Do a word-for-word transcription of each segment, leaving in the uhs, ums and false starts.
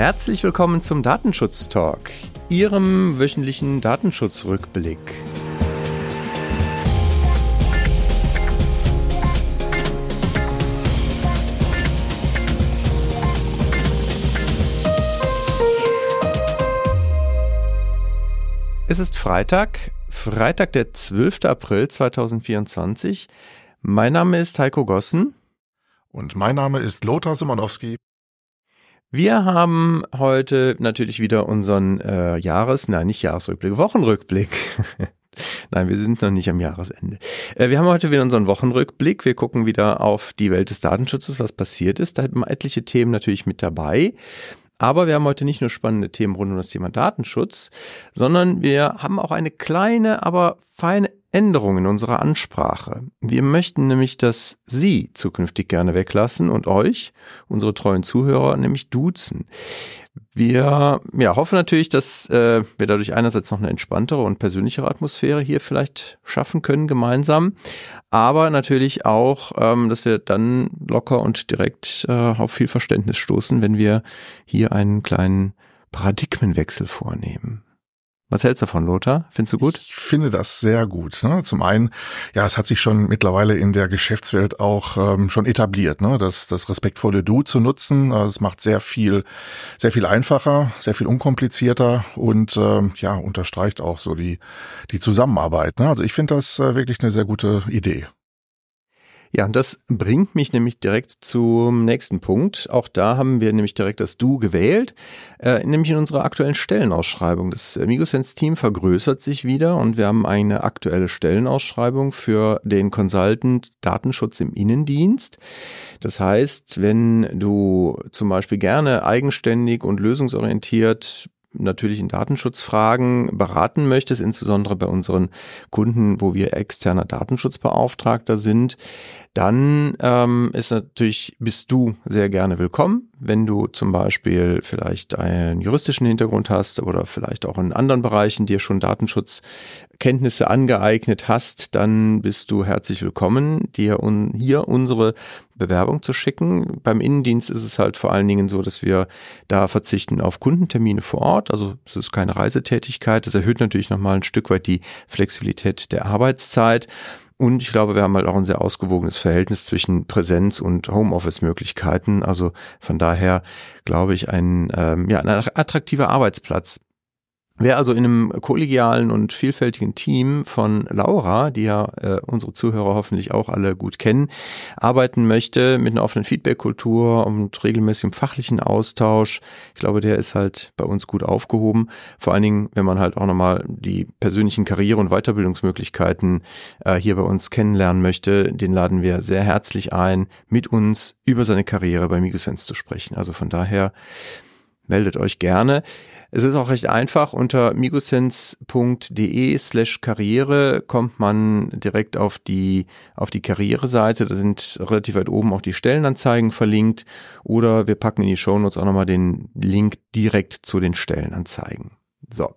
Herzlich willkommen zum Datenschutz-Talk, Ihrem wöchentlichen Datenschutzrückblick. Es ist Freitag, Freitag der zwölfter April zweitausendvierundzwanzig. Mein Name ist Heiko Gossen. Und mein Name ist Lothar Simonowski. Wir haben heute natürlich wieder unseren äh, Jahres-, nein, nicht Jahresrückblick, Wochenrückblick. Nein, wir sind noch nicht am Jahresende. Äh, wir haben heute wieder unseren Wochenrückblick. Wir gucken wieder auf die Welt des Datenschutzes, was passiert ist. Da haben wir etliche Themen natürlich mit dabei. Aber wir haben heute nicht nur spannende Themen rund um das Thema Datenschutz, sondern wir haben auch eine kleine, aber feine Änderung in unserer Ansprache. Wir möchten nämlich, dass Sie zukünftig gerne weglassen und euch, unsere treuen Zuhörer, nämlich duzen. Wir ja, hoffen natürlich, dass äh, wir dadurch einerseits noch eine entspanntere und persönlichere Atmosphäre hier vielleicht schaffen können gemeinsam, aber natürlich auch, ähm, dass wir dann locker und direkt äh, auf viel Verständnis stoßen, wenn wir hier einen kleinen Paradigmenwechsel vornehmen. Was hältst du davon, Lothar? Findest du gut? Ich finde das sehr gut. Ne? Zum einen, ja, es hat sich schon mittlerweile in der Geschäftswelt auch ähm, schon etabliert, ne? das, das respektvolle Du zu nutzen. Also es macht sehr viel, sehr viel einfacher, sehr viel unkomplizierter und ähm, ja, unterstreicht auch so die, die Zusammenarbeit. Ne? Also ich finde das äh, wirklich eine sehr gute Idee. Ja, und das bringt mich nämlich direkt zum nächsten Punkt. Auch da haben wir nämlich direkt das Du gewählt, äh, nämlich in unserer aktuellen Stellenausschreibung. Das Migosense-Team vergrößert sich wieder und wir haben eine aktuelle Stellenausschreibung für den Consultant Datenschutz im Innendienst. Das heißt, wenn du zum Beispiel gerne eigenständig und lösungsorientiert natürlich in Datenschutzfragen beraten möchtest, insbesondere bei unseren Kunden, wo wir externer Datenschutzbeauftragter sind, dann ähm, ist natürlich, bist du sehr gerne willkommen. Wenn du zum Beispiel vielleicht einen juristischen Hintergrund hast oder vielleicht auch in anderen Bereichen dir schon Datenschutzkenntnisse angeeignet hast, dann bist du herzlich willkommen, dir un- hier unsere Bewerbung zu schicken. Beim Innendienst ist es halt vor allen Dingen so, dass wir da verzichten auf Kundentermine vor Ort. Also es ist keine Reisetätigkeit. Das erhöht natürlich nochmal ein Stück weit die Flexibilität der Arbeitszeit. Und ich glaube, wir haben halt auch ein sehr ausgewogenes Verhältnis zwischen Präsenz- und Homeoffice-Möglichkeiten. Also von daher glaube ich, ein, ähm, ja, ein attraktiver Arbeitsplatz. Wer also in einem kollegialen und vielfältigen Team von Laura, die ja äh, unsere Zuhörer hoffentlich auch alle gut kennen, arbeiten möchte mit einer offenen Feedback-Kultur und regelmäßigem fachlichen Austausch, ich glaube, der ist halt bei uns gut aufgehoben. Vor allen Dingen, wenn man halt auch nochmal die persönlichen Karriere- und Weiterbildungsmöglichkeiten äh, hier bei uns kennenlernen möchte, den laden wir sehr herzlich ein, mit uns über seine Karriere bei Migosense zu sprechen. Also von daher meldet euch gerne. Es ist auch recht einfach. Unter migosense.de slash Karriere kommt man direkt auf die, auf die Karriereseite. Da sind relativ weit oben auch die Stellenanzeigen verlinkt. Oder wir packen in die Shownotes auch nochmal den Link direkt zu den Stellenanzeigen. So.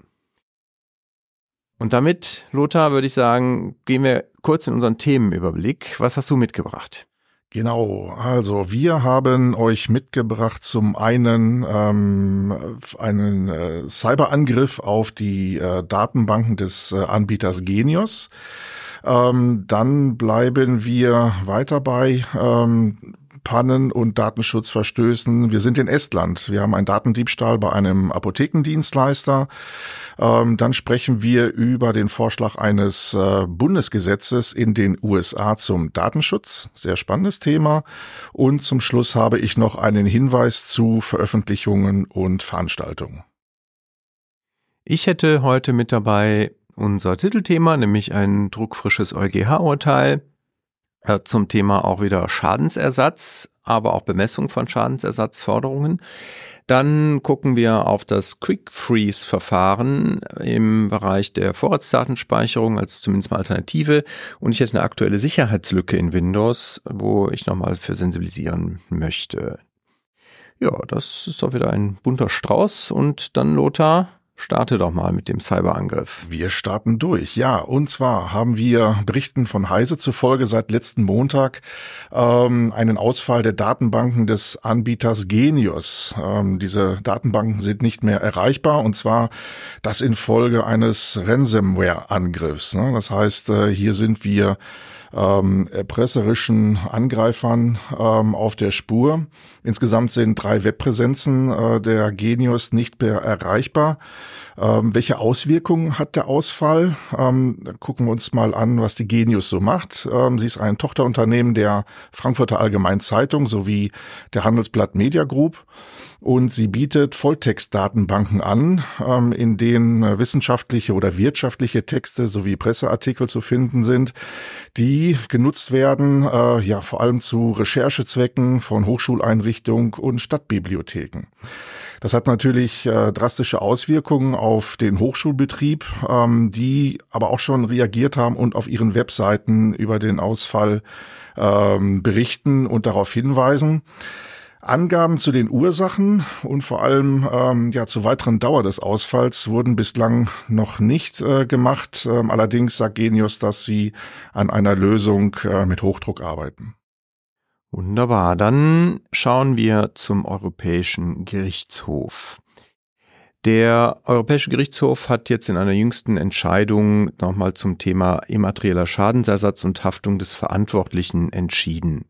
Und damit, Lothar, würde ich sagen, gehen wir kurz in unseren Themenüberblick. Was hast du mitgebracht? Genau, also wir haben euch mitgebracht zum einen ähm, einen äh, Cyberangriff auf die äh, Datenbanken des äh, Anbieters Genius. Ähm, dann bleiben wir weiter bei ähm, Pannen und Datenschutzverstößen. Wir sind in Estland. Wir haben einen Datendiebstahl bei einem Apothekendienstleister. Ähm, dann sprechen wir über den Vorschlag eines äh, Bundesgesetzes in den U S A zum Datenschutz. Sehr spannendes Thema. Und zum Schluss habe ich noch einen Hinweis zu Veröffentlichungen und Veranstaltungen. Ich hätte heute mit dabei unser Titelthema, nämlich ein druckfrisches EuGH-Urteil. Zum Thema auch wieder Schadensersatz, aber auch Bemessung von Schadensersatzforderungen. Dann gucken wir auf das Quick-Freeze-Verfahren im Bereich der Vorratsdatenspeicherung als zumindest mal Alternative. Und ich hätte eine aktuelle Sicherheitslücke in Windows, wo ich nochmal für sensibilisieren möchte. Ja, das ist doch wieder ein bunter Strauß. Und dann, Lothar, starte doch mal mit dem Cyberangriff. Wir starten durch, ja. Und zwar haben wir Berichten von Heise zufolge seit letzten Montag ähm, einen Ausfall der Datenbanken des Anbieters Genius. Ähm, diese Datenbanken sind nicht mehr erreichbar, und zwar das infolge eines Ransomware-Angriffs. Ne? Das heißt, äh, hier sind wir Ähm, erpresserischen Angreifern ähm, auf der Spur. Insgesamt sind drei Webpräsenzen äh, der Genius nicht mehr erreichbar. Ähm, welche Auswirkungen hat der Ausfall? Ähm, dann gucken wir uns mal an, was die Genius so macht. Ähm, sie ist ein Tochterunternehmen der Frankfurter Allgemeinen Zeitung sowie der Handelsblatt Media Group. Und sie bietet Volltextdatenbanken an, ähm, in denen äh, wissenschaftliche oder wirtschaftliche Texte sowie Presseartikel zu finden sind, die genutzt werden, äh, ja vor allem zu Recherchezwecken von Hochschuleinrichtungen und Stadtbibliotheken. Das hat natürlich äh, drastische Auswirkungen auf den Hochschulbetrieb, ähm, die aber auch schon reagiert haben und auf ihren Webseiten über den Ausfall ähm, berichten und darauf hinweisen. Angaben zu den Ursachen und vor allem ähm, ja zur weiteren Dauer des Ausfalls wurden bislang noch nicht äh, gemacht. Ähm, allerdings sagt Genius, dass sie an einer Lösung äh, mit Hochdruck arbeiten. Wunderbar, dann schauen wir zum Europäischen Gerichtshof. Der Europäische Gerichtshof hat jetzt in einer jüngsten Entscheidung nochmal zum Thema immaterieller Schadensersatz und Haftung des Verantwortlichen entschieden.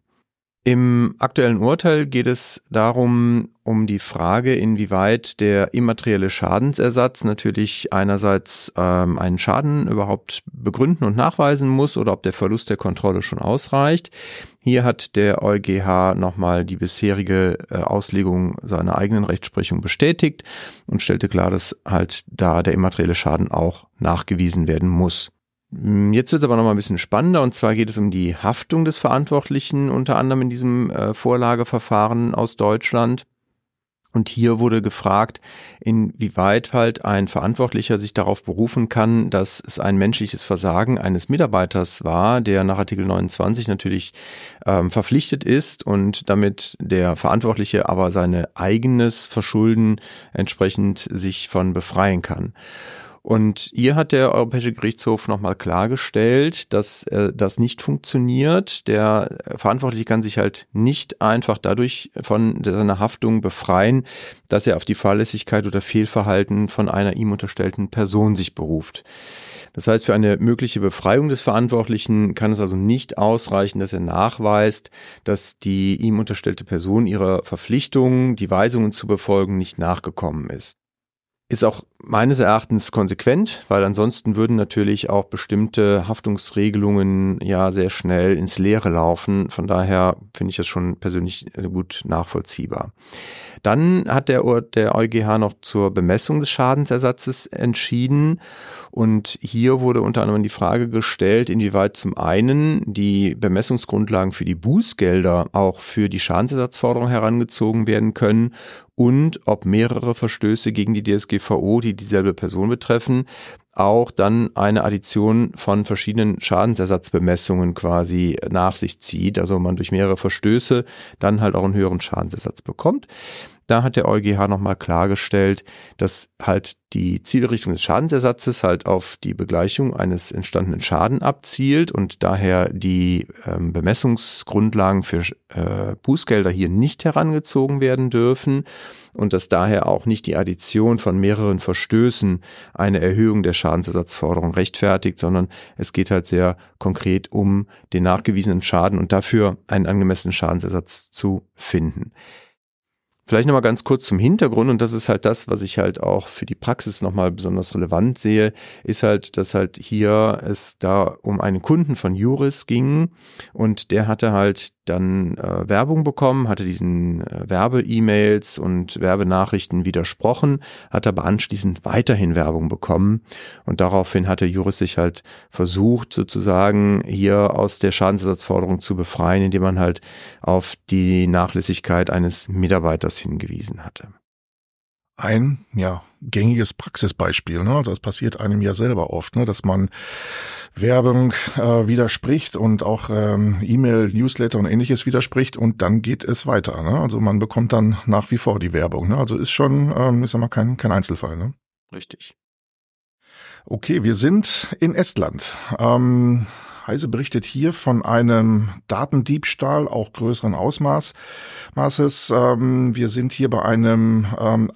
Im aktuellen Urteil geht es darum, um die Frage, inwieweit der immaterielle Schadensersatz natürlich einerseits ähm, einen Schaden überhaupt begründen und nachweisen muss oder ob der Verlust der Kontrolle schon ausreicht. Hier hat der EuGH nochmal die bisherige äh, Auslegung seiner eigenen Rechtsprechung bestätigt und stellte klar, dass halt da der immaterielle Schaden auch nachgewiesen werden muss. Jetzt wird es aber noch mal ein bisschen spannender, und zwar geht es um die Haftung des Verantwortlichen, unter anderem in diesem äh, Vorlageverfahren aus Deutschland. Und hier wurde gefragt, inwieweit halt ein Verantwortlicher sich darauf berufen kann, dass es ein menschliches Versagen eines Mitarbeiters war, der nach Artikel neunundzwanzig natürlich ähm, verpflichtet ist und damit der Verantwortliche aber seine eigenes Verschulden entsprechend sich von befreien kann. Und hier hat der Europäische Gerichtshof nochmal klargestellt, dass äh, das nicht funktioniert. Der Verantwortliche kann sich halt nicht einfach dadurch von seiner Haftung befreien, dass er auf die Fahrlässigkeit oder Fehlverhalten von einer ihm unterstellten Person sich beruft. Das heißt, für eine mögliche Befreiung des Verantwortlichen kann es also nicht ausreichen, dass er nachweist, dass die ihm unterstellte Person ihrer Verpflichtung, die Weisungen zu befolgen, nicht nachgekommen ist. Ist auch meines Erachtens konsequent, weil ansonsten würden natürlich auch bestimmte Haftungsregelungen ja sehr schnell ins Leere laufen. Von daher finde ich das schon persönlich gut nachvollziehbar. Dann hat der, der EuGH noch zur Bemessung des Schadensersatzes entschieden, und hier wurde unter anderem die Frage gestellt, inwieweit zum einen die Bemessungsgrundlagen für die Bußgelder auch für die Schadensersatzforderung herangezogen werden können und ob mehrere Verstöße gegen die D S G V O, die dieselbe Person betreffen, auch dann eine Addition von verschiedenen Schadensersatzbemessungen quasi nach sich zieht, also man durch mehrere Verstöße dann halt auch einen höheren Schadensersatz bekommt. Da hat der EuGH nochmal klargestellt, dass halt die Zielrichtung des Schadensersatzes halt auf die Begleichung eines entstandenen Schaden abzielt und daher die ähm, Bemessungsgrundlagen für äh, Bußgelder hier nicht herangezogen werden dürfen und dass daher auch nicht die Addition von mehreren Verstößen eine Erhöhung der Schadensersatzforderung rechtfertigt, sondern es geht halt sehr konkret um den nachgewiesenen Schaden und dafür einen angemessenen Schadensersatz zu finden. Vielleicht nochmal ganz kurz zum Hintergrund, und das ist halt das, was ich halt auch für die Praxis nochmal besonders relevant sehe, ist halt, dass halt hier es da um einen Kunden von Juris ging und der hatte halt dann äh, Werbung bekommen, hatte diesen äh, Werbe-E-Mails und Werbenachrichten widersprochen, hat aber anschließend weiterhin Werbung bekommen und daraufhin hatte Juris sich halt versucht, sozusagen hier aus der Schadensersatzforderung zu befreien, indem man halt auf die Nachlässigkeit eines Mitarbeiters hingewiesen hatte. Ein, ja, gängiges Praxisbeispiel, ne? Also es passiert einem ja selber oft, ne, dass man Werbung äh, widerspricht und auch ähm, E-Mail, Newsletter und ähnliches widerspricht und dann geht es weiter, ne? Also man bekommt dann nach wie vor die Werbung, ne? Also ist schon, ähm, ich sag mal, kein, kein Einzelfall, ne? Richtig. Okay, wir sind in Estland. Ähm, Heise berichtet hier von einem Datendiebstahl, auch größeren Ausmaß, Maßes. Ähm, wir sind hier bei einem ähm,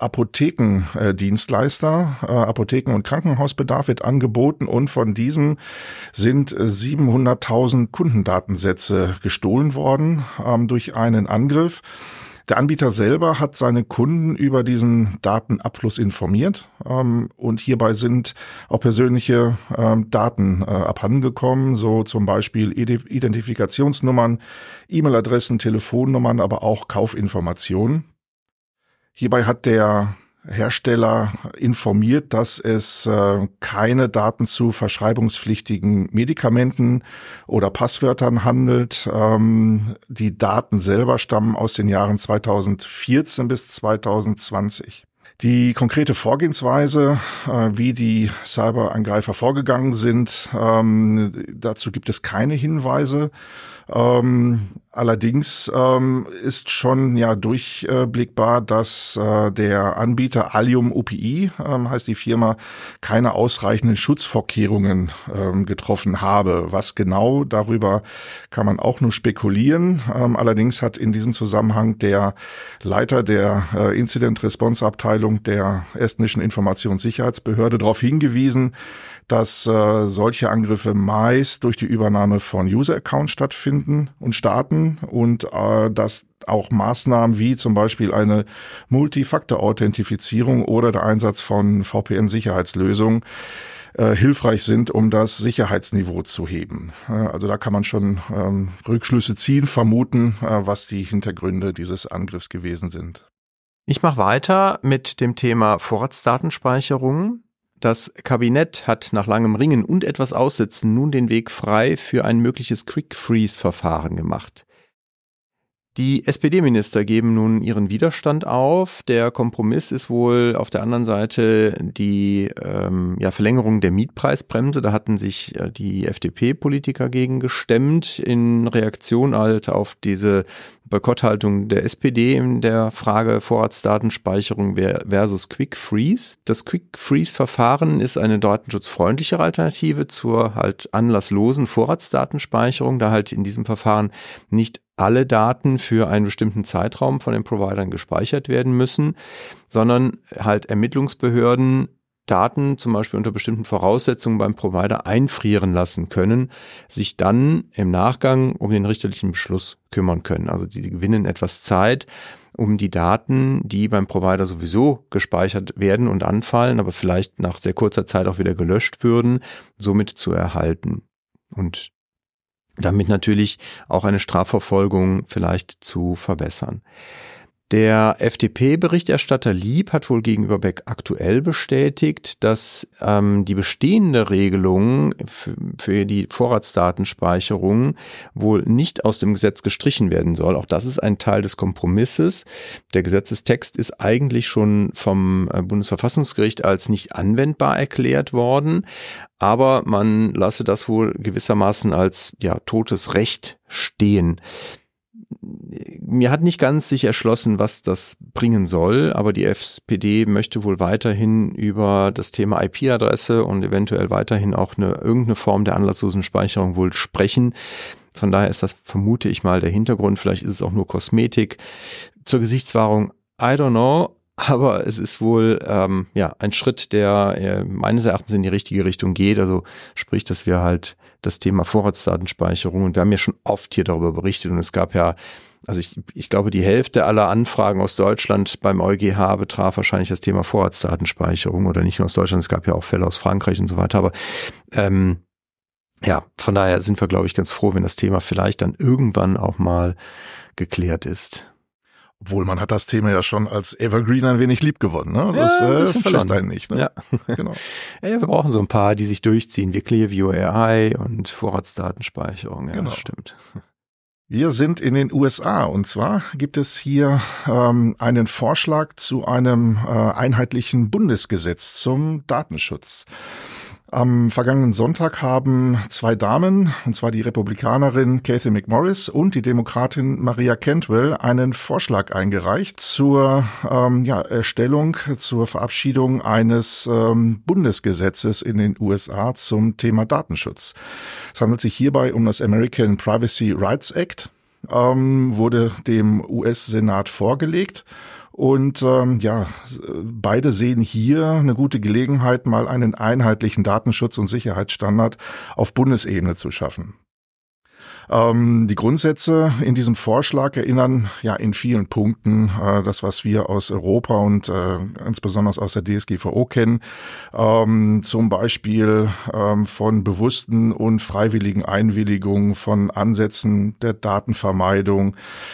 Apothekendienstleister. Äh, Apotheken- und Krankenhausbedarf wird angeboten und von diesem sind siebenhunderttausend Kundendatensätze gestohlen worden ähm, durch einen Angriff. Der Anbieter selber hat seine Kunden über diesen Datenabfluss informiert ähm, und hierbei sind auch persönliche ähm, Daten äh, abhandengekommen, so zum Beispiel Identifikationsnummern, E-Mail-Adressen, Telefonnummern, aber auch Kaufinformationen. Hierbei hat der Hersteller informiert, dass es äh, keine Daten zu verschreibungspflichtigen Medikamenten oder Passwörtern handelt. Ähm, die Daten selber stammen aus den Jahren zweitausendvierzehn bis zweitausendzwanzig. Die konkrete Vorgehensweise, äh, wie die Cyberangreifer vorgegangen sind, ähm, dazu gibt es keine Hinweise. Ähm, allerdings ähm, ist schon ja durchblickbar, dass äh, der Anbieter Allium O P I, ähm, heißt die Firma, keine ausreichenden Schutzvorkehrungen ähm, getroffen habe. Was genau, darüber kann man auch nur spekulieren. Ähm, allerdings hat in diesem Zusammenhang der Leiter der äh, Incident Response Abteilung der estnischen Informationssicherheitsbehörde darauf hingewiesen, dass äh, solche Angriffe meist durch die Übernahme von User-Accounts stattfinden und starten und äh, dass auch Maßnahmen wie zum Beispiel eine Multifaktor-Authentifizierung oder der Einsatz von V P N-Sicherheitslösungen äh, hilfreich sind, um das Sicherheitsniveau zu heben. Äh, also da kann man schon ähm, Rückschlüsse ziehen, vermuten, äh, was die Hintergründe dieses Angriffs gewesen sind. Ich mache weiter mit dem Thema Vorratsdatenspeicherung. Das Kabinett hat nach langem Ringen und etwas Aussitzen nun den Weg frei für ein mögliches Quick-Freeze-Verfahren gemacht. Die S P D-Minister geben nun ihren Widerstand auf. Der Kompromiss ist wohl auf der anderen Seite die ähm, ja, Verlängerung der Mietpreisbremse. Da hatten sich äh, die F D P-Politiker gegen gestemmt in Reaktion halt auf diese Boykotthaltung der S P D in der Frage Vorratsdatenspeicherung versus Quick Freeze. Das Quick Freeze-Verfahren ist eine datenschutzfreundlichere Alternative zur halt anlasslosen Vorratsdatenspeicherung, da halt in diesem Verfahren nicht alle Daten für einen bestimmten Zeitraum von den Providern gespeichert werden müssen, sondern halt Ermittlungsbehörden Daten zum Beispiel unter bestimmten Voraussetzungen beim Provider einfrieren lassen können, sich dann im Nachgang um den richterlichen Beschluss kümmern können. Also die gewinnen etwas Zeit, um die Daten, die beim Provider sowieso gespeichert werden und anfallen, aber vielleicht nach sehr kurzer Zeit auch wieder gelöscht würden, somit zu erhalten. Und damit natürlich auch eine Strafverfolgung vielleicht zu verbessern. Der F D P-Berichterstatter Lieb hat wohl gegenüber Beck aktuell bestätigt, dass ähm, die bestehende Regelung für, für die Vorratsdatenspeicherung wohl nicht aus dem Gesetz gestrichen werden soll. Auch das ist ein Teil des Kompromisses. Der Gesetzestext ist eigentlich schon vom Bundesverfassungsgericht als nicht anwendbar erklärt worden, aber man lasse das wohl gewissermaßen als ja totes Recht stehen. Mir hat nicht ganz sich erschlossen, was das bringen soll, aber die S P D möchte wohl weiterhin über das Thema I P-Adresse und eventuell weiterhin auch eine irgendeine Form der anlasslosen Speicherung wohl sprechen. Von daher ist das, vermute ich mal, der Hintergrund. Vielleicht ist es auch nur Kosmetik. Zur Gesichtswahrung, I don't know. Aber es ist wohl ähm, ja ein Schritt, der äh, meines Erachtens in die richtige Richtung geht. Also sprich, dass wir halt das Thema Vorratsdatenspeicherung, und wir haben ja schon oft hier darüber berichtet, und es gab ja, also ich, ich glaube, die Hälfte aller Anfragen aus Deutschland beim EuGH betraf wahrscheinlich das Thema Vorratsdatenspeicherung, oder nicht nur aus Deutschland, es gab ja auch Fälle aus Frankreich und so weiter. Aber ähm, ja, von daher sind wir, glaube ich, ganz froh, wenn das Thema vielleicht dann irgendwann auch mal geklärt ist. Obwohl, man hat das Thema ja schon als Evergreen ein wenig lieb gewonnen, ne? Das ja, äh, verlässt einen nicht, ne? Ja. Genau. Ja, wir brauchen so ein paar, die sich durchziehen, wie Clearview A I und Vorratsdatenspeicherung, ja, genau. Das stimmt. Wir sind in den U S A, und zwar gibt es hier ähm, einen Vorschlag zu einem äh, einheitlichen Bundesgesetz zum Datenschutz. Am vergangenen Sonntag haben zwei Damen, und zwar die Republikanerin Cathy McMorris und die Demokratin Maria Cantwell, einen Vorschlag eingereicht zur ähm, ja, Erstellung, zur Verabschiedung eines ähm, Bundesgesetzes in den U S A zum Thema Datenschutz. Es handelt sich hierbei um das American Privacy Rights Act, ähm, wurde dem U S-Senat vorgelegt. Und ähm, ja, beide sehen hier eine gute Gelegenheit, mal einen einheitlichen Datenschutz- und Sicherheitsstandard auf Bundesebene zu schaffen. Ähm, die Grundsätze in diesem Vorschlag erinnern ja in vielen Punkten äh, das, was wir aus Europa und äh, insbesondere aus der D S G V O kennen. Ähm, zum Beispiel ähm, von bewussten und freiwilligen Einwilligungen, von Ansätzen der Datenvermeidung,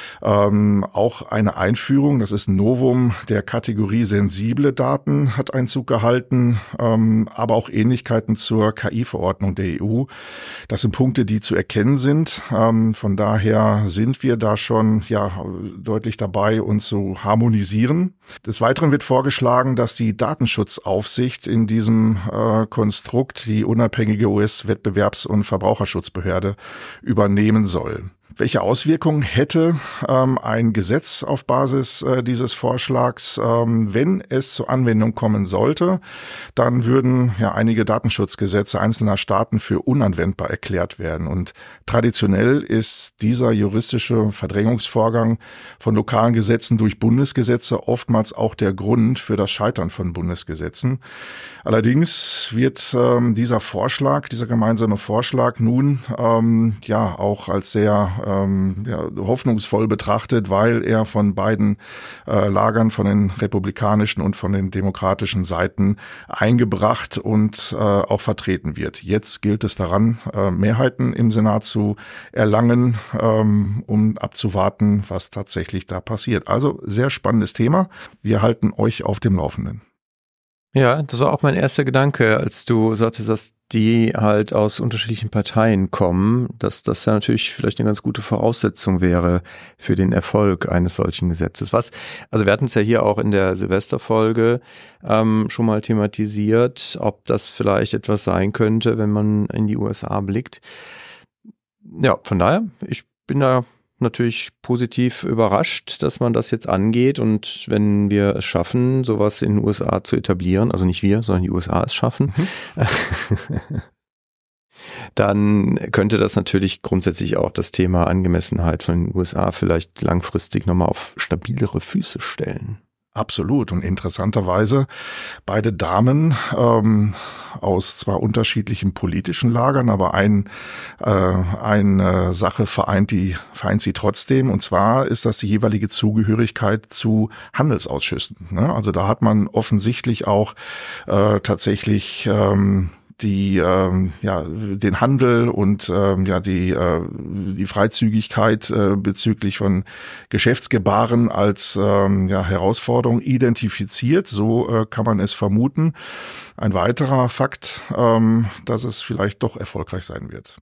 ähm, auch eine Einführung, das ist ein Novum, der Kategorie sensible Daten hat Einzug gehalten, ähm, aber auch Ähnlichkeiten zur K I-Verordnung der E U. Das sind Punkte, die zu erkennen sind. Ähm, von daher sind wir da schon ja deutlich dabei, uns zu harmonisieren. Des Weiteren wird vorgeschlagen, dass die Datenschutzaufsicht in diesem äh, Konstrukt die unabhängige U S-Wettbewerbs- und Verbraucherschutzbehörde übernehmen soll. Welche Auswirkungen hätte ähm, ein Gesetz auf Basis äh, dieses Vorschlags? Ähm, wenn es zur Anwendung kommen sollte, dann würden ja einige Datenschutzgesetze einzelner Staaten für unanwendbar erklärt werden. Und traditionell ist dieser juristische Verdrängungsvorgang von lokalen Gesetzen durch Bundesgesetze oftmals auch der Grund für das Scheitern von Bundesgesetzen. Allerdings wird ähm, dieser Vorschlag, dieser gemeinsame Vorschlag nun ähm, ja auch als sehr ähm, ja, hoffnungsvoll betrachtet, weil er von beiden äh, Lagern, von den republikanischen und von den demokratischen Seiten eingebracht und äh, auch vertreten wird. Jetzt gilt es daran, äh, Mehrheiten im Senat zu erlangen, ähm, um abzuwarten, was tatsächlich da passiert. Also sehr spannendes Thema. Wir halten euch auf dem Laufenden. Ja, das war auch mein erster Gedanke, als du sagtest, dass die halt aus unterschiedlichen Parteien kommen, dass das ja natürlich vielleicht eine ganz gute Voraussetzung wäre für den Erfolg eines solchen Gesetzes. Was, also wir hatten es ja hier auch in der Silvesterfolge ähm, schon mal thematisiert, ob das vielleicht etwas sein könnte, wenn man in die U S A blickt. Ja, von daher, ich bin da natürlich positiv überrascht, dass man das jetzt angeht, und wenn wir es schaffen, sowas in den U S A zu etablieren, also nicht wir, sondern die U S A es schaffen, mhm. dann könnte das natürlich grundsätzlich auch das Thema Angemessenheit von den U S A vielleicht langfristig nochmal auf stabilere Füße stellen. Absolut. Und interessanterweise beide Damen ähm, aus zwar unterschiedlichen politischen Lagern, aber ein, äh, eine Sache vereint die vereint sie trotzdem. Und zwar ist das die jeweilige Zugehörigkeit zu Handelsausschüssen. Ne? Also da hat man offensichtlich auch äh, tatsächlich ähm, die ähm, ja den Handel und ähm, ja die äh, die Freizügigkeit äh, bezüglich von Geschäftsgebaren als ähm, ja Herausforderung identifiziert. So äh, kann man es vermuten. Ein weiterer Fakt, ähm, dass es vielleicht doch erfolgreich sein wird.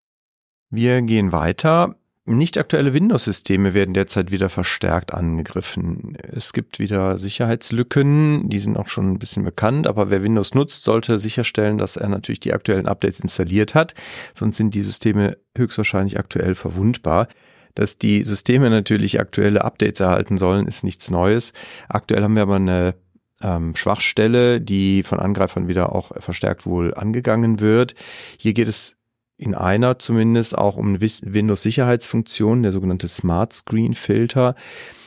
Wir gehen weiter. Nicht aktuelle Windows-Systeme werden derzeit wieder verstärkt angegriffen. Es gibt wieder Sicherheitslücken, die sind auch schon ein bisschen bekannt, aber wer Windows nutzt, sollte sicherstellen, dass er natürlich die aktuellen Updates installiert hat, sonst sind die Systeme höchstwahrscheinlich aktuell verwundbar. Dass die Systeme natürlich aktuelle Updates erhalten sollen, ist nichts Neues. Aktuell haben wir aber eine ähm, Schwachstelle, die von Angreifern wieder auch verstärkt wohl angegangen wird. Hier geht es in einer zumindest auch um Windows-Sicherheitsfunktion, der sogenannte Smart Screen Filter.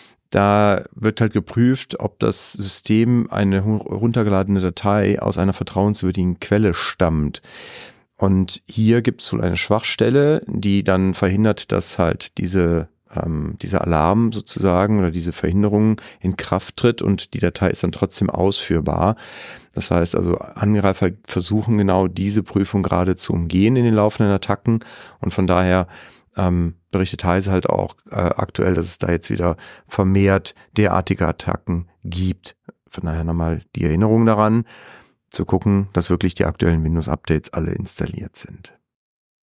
Da wird halt geprüft, ob das System eine heruntergeladene Datei aus einer vertrauenswürdigen Quelle stammt. Und hier gibt es wohl eine Schwachstelle, die dann verhindert, dass halt diese ähm, dieser Alarm sozusagen oder diese Verhinderung in Kraft tritt, und die Datei ist dann trotzdem ausführbar. Das heißt also, Angreifer versuchen genau diese Prüfung gerade zu umgehen in den laufenden Attacken, und von daher ähm, berichtet Heise halt auch äh, aktuell, dass es da jetzt wieder vermehrt derartige Attacken gibt. Von daher nochmal die Erinnerung daran, zu gucken, dass wirklich die aktuellen Windows-Updates alle installiert sind.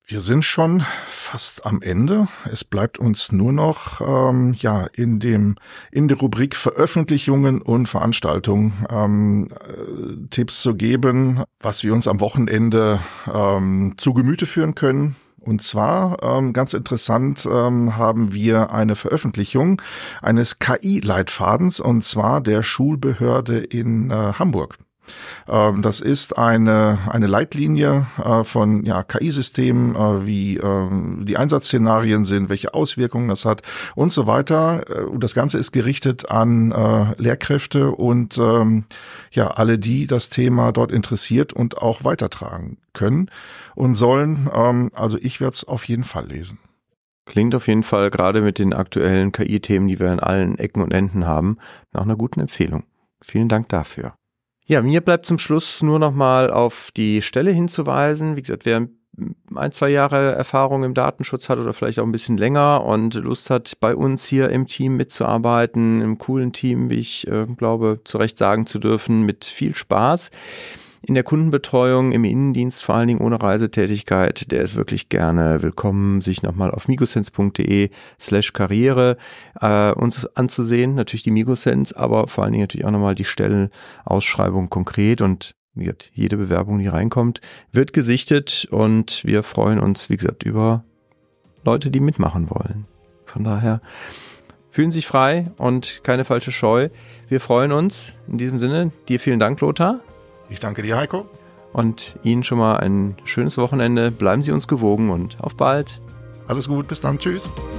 Wir sind schon fast am Ende. Es bleibt uns nur noch ähm, ja in dem in der Rubrik Veröffentlichungen und Veranstaltungen ähm, äh, Tipps zu geben, was wir uns am Wochenende ähm, zu Gemüte führen können. Und zwar, ähm, ganz interessant, ähm, haben wir eine Veröffentlichung eines K I-Leitfadens, und zwar der Schulbehörde in äh, Hamburg. Ähm, das ist eine eine Leitlinie äh, von ja K I-Systemen, äh, wie äh, die Einsatzszenarien sind, welche Auswirkungen das hat und so weiter. Und das Ganze ist gerichtet an äh, Lehrkräfte und ähm, ja alle, die das Thema dort interessiert und auch weitertragen können und sollen. Ähm, also ich werde es auf jeden Fall lesen. Klingt auf jeden Fall gerade mit den aktuellen K I-Themen, die wir an allen Ecken und Enden haben, nach einer guten Empfehlung. Vielen Dank dafür. Ja, mir bleibt zum Schluss nur noch mal auf die Stelle hinzuweisen. Wie gesagt, wer ein, zwei Jahre Erfahrung im Datenschutz hat oder vielleicht auch ein bisschen länger und Lust hat, bei uns hier im Team mitzuarbeiten, im coolen Team, wie ich äh, glaube, zu Recht sagen zu dürfen, mit viel Spaß in der Kundenbetreuung, im Innendienst, vor allen Dingen ohne Reisetätigkeit, der ist wirklich gerne willkommen, sich nochmal auf migosense.de slash Karriere äh, uns anzusehen. Natürlich die Migosense, aber vor allen Dingen natürlich auch nochmal die Stellenausschreibung konkret, und wie gesagt, jede Bewerbung, die reinkommt, wird gesichtet, und wir freuen uns, wie gesagt, über Leute, die mitmachen wollen. Von daher fühlen Sie sich frei und keine falsche Scheu. Wir freuen uns. In diesem Sinne, dir vielen Dank, Lothar. Ich danke dir, Heiko. Und Ihnen schon mal ein schönes Wochenende. Bleiben Sie uns gewogen und auf bald. Alles gut, bis dann, tschüss.